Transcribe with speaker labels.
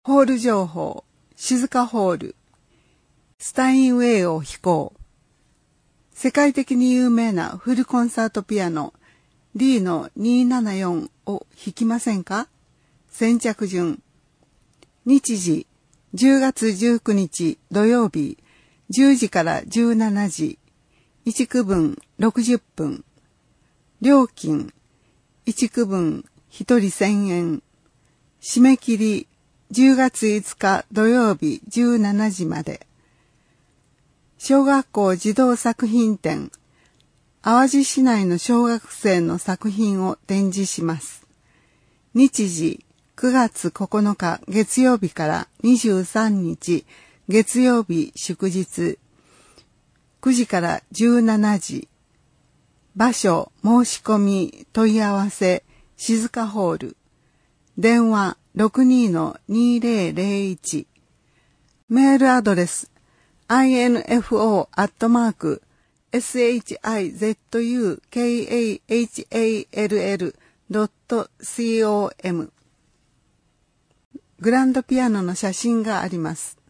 Speaker 1: ホール情報、静かホール、スタインウェイを弾こう。世界的に有名なフルコンサートピアノ、D の274を弾きませんか？先着順。日時、10月19日土曜日、10時から17時、1区分60分。料金、1区分1人1000円。締め切り、10月5日土曜日17時まで。小学校児童作品展、淡路市内の小学生の作品を展示します。日時、9月9日月曜日から23日月曜日祝日、9時から17時。場所、申し込み、問い合わせ、静かホール。電話 62-2001。メールアドレス、info@shizukahall.com。グランドピアノの写真があります。